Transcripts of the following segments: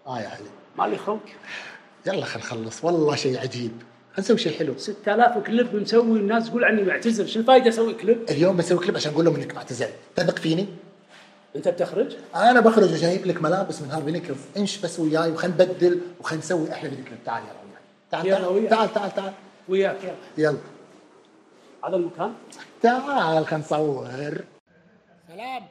يا علي مالي خلق. يلا خل نخلص، والله شيء عجيب، نسوي شيء حلو. 6000 كليب مسوي، الناس تقول عني معتزل، شو الفايده اسوي كليب؟ اليوم بسوي كليب عشان اقول لهم انك معتزل، تثق فيني؟ انت بتخرج؟ انا بخرج وجايب لك ملابس من هارفي نيكلز، انش بس وياي وخلينا نبدل وخلينا نسوي احلى فيديو كليب. تعال يلا وياي، تعال يلا وياك. تعال تعال تعال وياك يلا. هذا المكان؟ تعال خلينا نصور. سلام.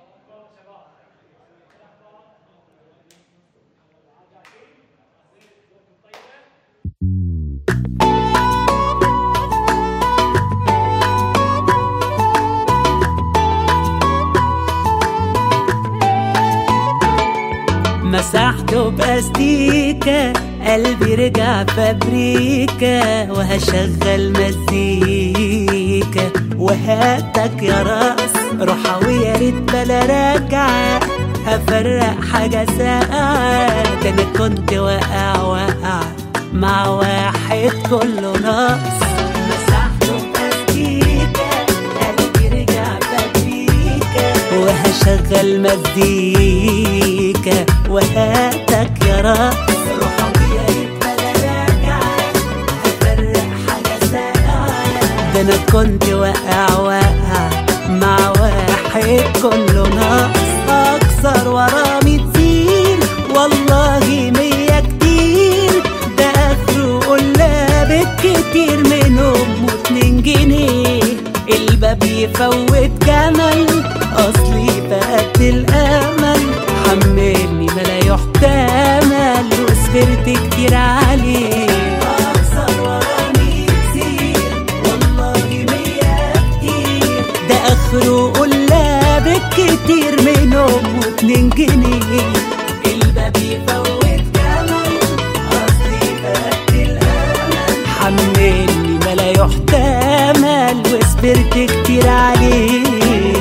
مسحته باستيكة، قلبي رجع فابريكا، وهشغل مزيكا وهاتك يا راس روحة، ويا ريت بلا راجعة، هفرق حاجة ساعة، ده انا كنت واقع مع واحد كله ناقص. مسحته باستيكة، قلبي رجع فابريكا، وهشغل مزيكا وهاتك يا راس روحة، ويا ريت بلا راجعة، هفرق حاجة ساعة، ده انا كنت واقع مع واحد كله ناقص. اكسر ورا 100 زين، والله 100 كتير، ده اخره قلابك كتير منهم و2 جنيه. الباب يفوت جمل، اصلي فقدت الامل، حملني ما لا يحتمل، وصبرت كتير عليه. اكسر ورا 100 زين، والله 100 كتير، ده اخره قلابك كتير منهم و2 جنيه. الباب يفوت جمل، اصلي فقدت الامل، حملني ما لا يحتمل، وصبرت كتير عليه.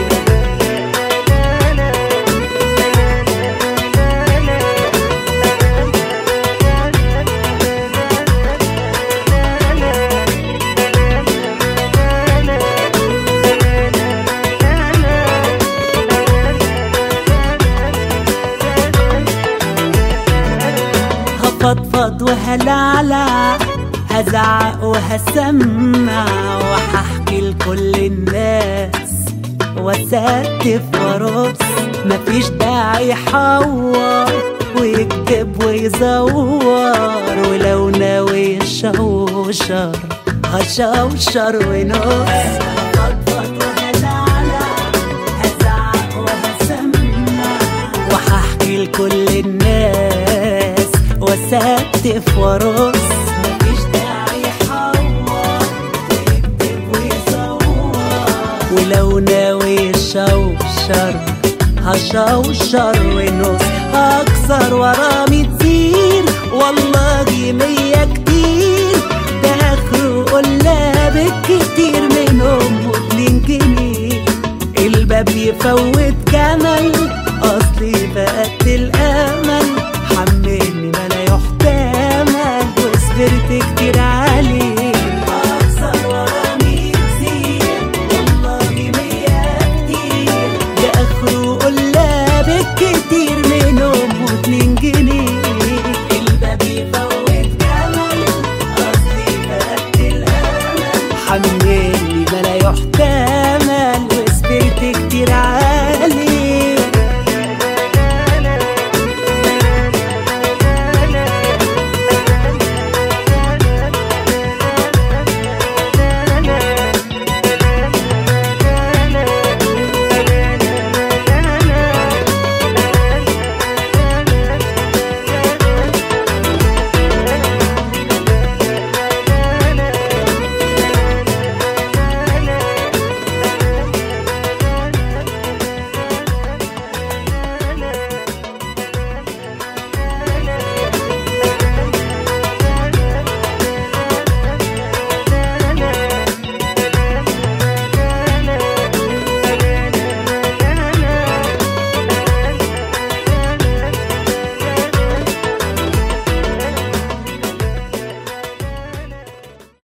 هفضفض وهلعلع، هزعق وهسمع، وهحكي لكل الناس واسقف وارقص. مفيش داعي يحور ويكتب ويزور، ولو ناوي يشوشر هشوشر ونص. هفضفض وهلعلع، هزعق وهسمع، وهحكي لكل الناس واسقف وارقص. مفيش داعي يحور ويكتب ويصور، ولو ناوي يشوشر هشوشر ونص. اكسر ورا 100 زين، والله 100 كتير، ده اخره قلابك كتير منهم و2 جنيه. الباب يفوت جمل،